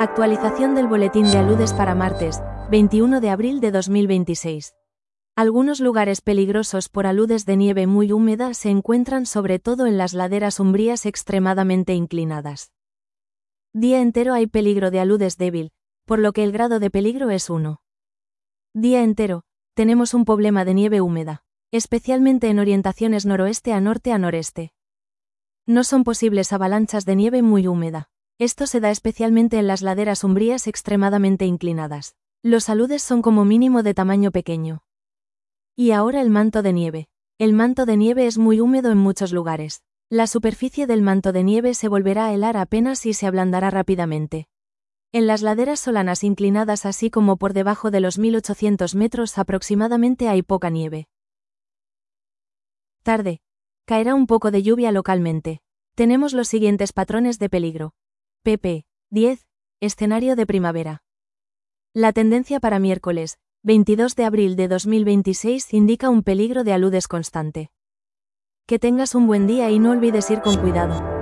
Actualización del boletín de aludes para martes, 21 de abril de 2026. Algunos lugares peligrosos por aludes de nieve muy húmeda se encuentran sobre todo en las laderas umbrías extremadamente inclinadas. Día entero hay peligro de aludes débil, por lo que el grado de peligro es 1. Día entero, tenemos un problema de nieve húmeda, especialmente en orientaciones noroeste a norte a noreste. No son posibles avalanchas de nieve muy húmeda. Esto se da especialmente en las laderas umbrías extremadamente inclinadas. Los aludes son como mínimo de tamaño pequeño. Y ahora el manto de nieve. El manto de nieve es muy húmedo en muchos lugares. La superficie del manto de nieve se volverá a helar apenas y se ablandará rápidamente. En las laderas solanas inclinadas así como por debajo de los 1800 metros aproximadamente hay poca nieve. Tarde. Caerá un poco de lluvia localmente. Tenemos los siguientes patrones de peligro. pp. 10. Escenario de primavera. La tendencia para miércoles, 22 de abril de 2026 indica un peligro de aludes constante. Que tengas un buen día y no olvides ir con cuidado.